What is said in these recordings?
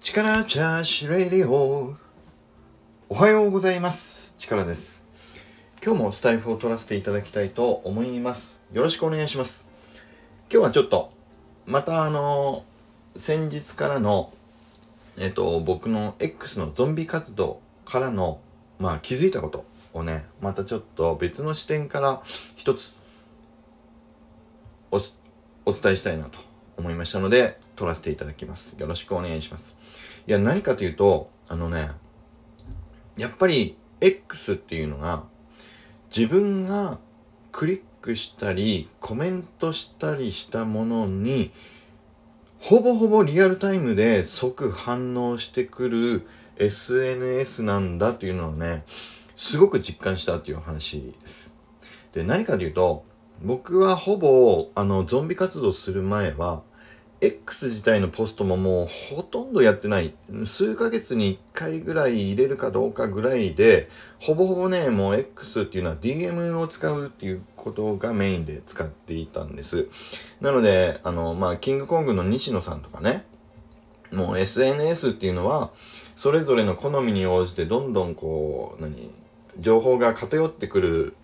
力チャーシュレディオ。おはようございます。力です。今日もスタイフを取らせていただきたいと思います。よろしくお願いします。今日はちょっとまた先日からの僕の X のゾンビ活動からの気づいたことをね、またちょっと別の視点から一つお伝えしたいなと思いましたので撮らせていただきます。よろしくお願いします。いや、何かというとやっぱり X っていうのが自分がクリックしたりコメントしたりしたものにほぼリアルタイムで即反応してくる SNS なんだというのをね、すごく実感したという話です。で、何かというと、僕はほぼゾンビ活動する前は X 自体のポストももうほとんどやってない。数ヶ月に1回ぐらい入れるかどうかぐらいで、ほぼね、もう X っていうのは DM を使うっていうことがメインで使っていたんです。なので、キングコングの西野さんとかね、もう SNS っていうのは、それぞれの好みに応じてどんどん情報が偏ってくる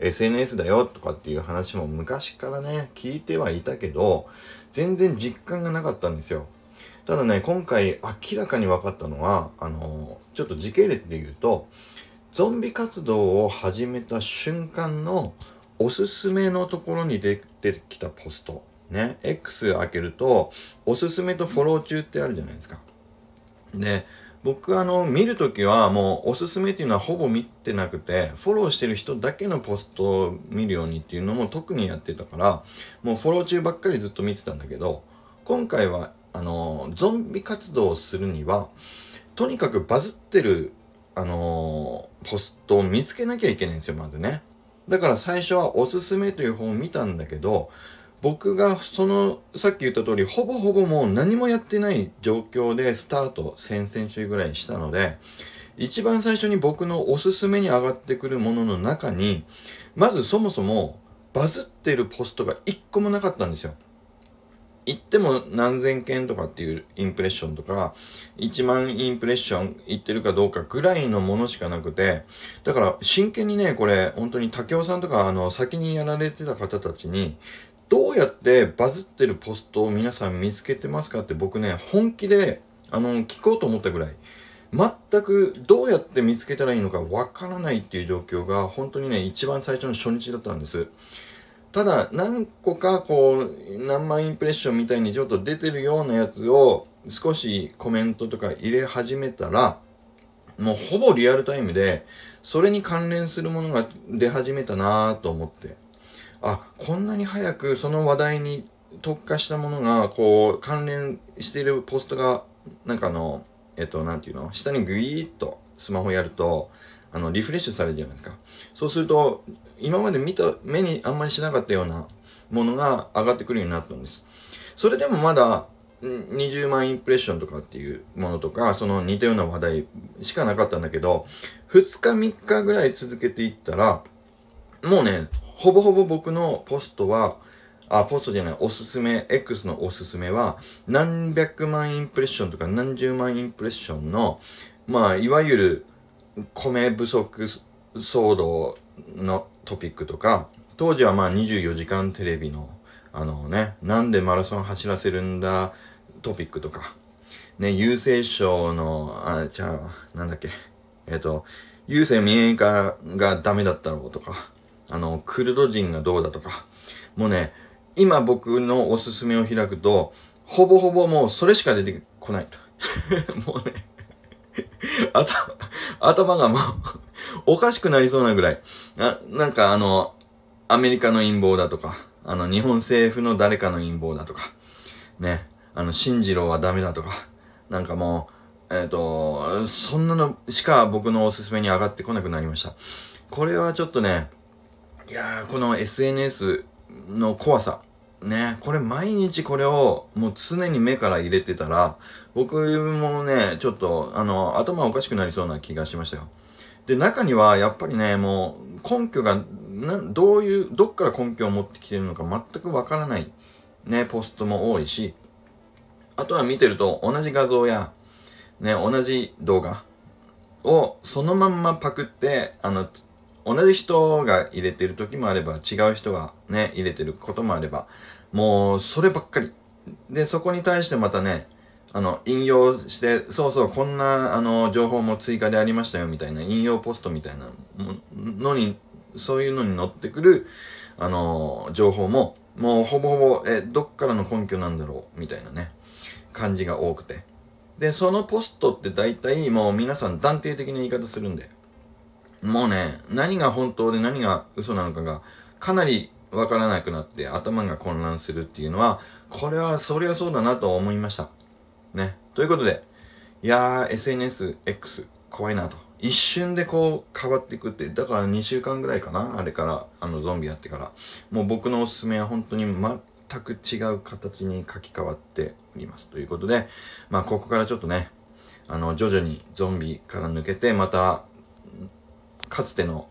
SNS だよとかっていう話も昔からね、聞いてはいたけど、全然実感がなかったんですよ。ただね、今回明らかに分かったのは、ちょっと時系列で言うと、ゾンビ活動を始めた瞬間のおすすめのところに出てきたポスト。ね、X 開けると、おすすめとフォロー中ってあるじゃないですか。で、僕見るときはもうおすすめっていうのはほぼ見てなくて、フォローしてる人だけのポストを見るようにっていうのも特にやってたから、もうフォロー中ばっかりずっと見てたんだけど、今回はゾンビ活動をするには、とにかくバズってるポストを見つけなきゃいけないんですよ、まずね。だから最初はおすすめという本を見たんだけど、僕がさっき言った通り、ほぼもう何もやってない状況でスタート、先々週ぐらいしたので、一番最初に僕のおすすめに上がってくるものの中に、まずそもそもバズってるポストが一個もなかったんですよ。言っても何千件とかっていうインプレッションとか、1万インプレッションいってるかどうかぐらいのものしかなくて、だから真剣にね、これ本当に竹雄さんとか先にやられてた方たちに、どうやってバズってるポストを皆さん見つけてますかって僕ね、本気で聞こうと思ったぐらい、全くどうやって見つけたらいいのかわからないっていう状況が本当にね、一番最初の初日だったんです。ただ何個か何万インプレッションみたいにちょっと出てるようなやつを少しコメントとか入れ始めたら、もうほぼリアルタイムでそれに関連するものが出始めたなぁと思って、こんなに早くその話題に特化したものが関連しているポストがなんていうの、下にグイーッとスマホやるとリフレッシュされるじゃないですか。そうすると今まで目にあんまりしなかったようなものが上がってくるようになったんです。それでもまだ20万インプレッションとかっていうものとか、その似たような話題しかなかったんだけど、2日3日ぐらい続けていったら、もうね、ほぼ僕のポストは、ポストじゃない、おすすめ、X のおすすめは、何百万インプレッションとか何十万インプレッションの、いわゆる米不足騒動のトピックとか、当時は24時間テレビのなんでマラソン走らせるんだトピックとか、ね、郵政省の、郵政民営化がダメだったろうとか、クルド人がどうだとか、もうね、今僕のおすすめを開くと、ほぼもうそれしか出てこないと。もうね、頭がもうおかしくなりそうなぐらい。アメリカの陰謀だとか、日本政府の誰かの陰謀だとか、ね、進次郎はダメだとか、そんなのしか僕のおすすめに上がってこなくなりました。これはちょっとね、この SNS の怖さ。ね、これ毎日これをもう常に目から入れてたら、僕もね、ちょっと頭おかしくなりそうな気がしましたよ。で、中にはやっぱりね、もう根拠が、どっから根拠を持ってきてるのか全くわからないね、ポストも多いし、あとは見てると同じ画像や、 ね、同じ動画をそのまんまパクって、同じ人が入れてる時もあれば、違う人がね、入れてることもあれば、もう、そればっかり。で、そこに対してまたね、引用して、そうそう、こんな、情報も追加でありましたよ、みたいな、引用ポストみたいなのに、そういうのに載ってくる、情報も、もうほぼほぼ、どっからの根拠なんだろう、みたいなね、感じが多くて。で、そのポストって大体もう皆さん断定的な言い方するんで、もうね、何が本当で何が嘘なのかがかなりわからなくなって頭が混乱するっていうのは、これはそりゃそうだなと思いました。ね。ということで、いやー、SNS、X、怖いなと。一瞬でこう変わっていくって、だから2週間ぐらいかな、あれから、ゾンビやってから。もう僕のおすすめは本当に全く違う形に書き換わっております。ということで、まあここからちょっとね、徐々にゾンビから抜けて、また、かつての、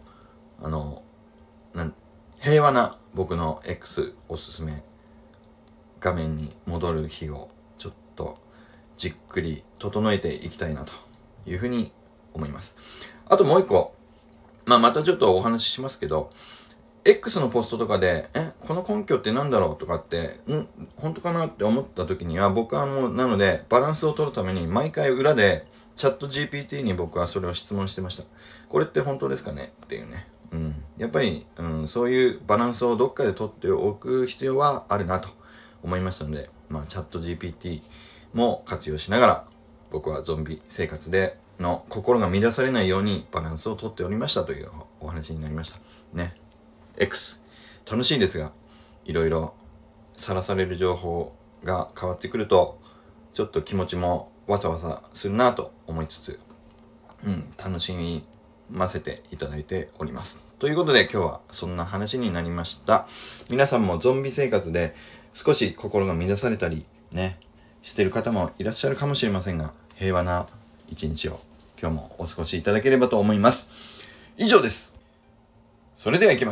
平和な僕の X おすすめ画面に戻る日をちょっとじっくり整えていきたいなというふうに思います。あともう一個、またちょっとお話ししますけど、X のポストとかで、この根拠って何だろうとかって、本当かなって思った時には、僕はもう、なので、バランスを取るために、毎回裏で、チャット GPT に僕はそれを質問してました。これって本当ですかねっていうね。やっぱり、そういうバランスをどっかで取っておく必要はあるなと思いましたので、チャット GPT も活用しながら、僕はゾンビ生活での心が乱されないようにバランスを取っておりましたというお話になりました。ね。X 楽しいですが、いろいろさらされる情報が変わってくるとちょっと気持ちもわさわさするなと思いつつ、楽しみませていただいております。ということで今日はそんな話になりました。皆さんもゾンビ生活で少し心が乱されたりねしてる方もいらっしゃるかもしれませんが、平和な一日を今日もお過ごしいただければと思います。以上です。それではいきます。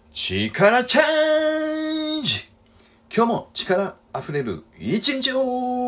力チャージ。今日も力あふれる一日を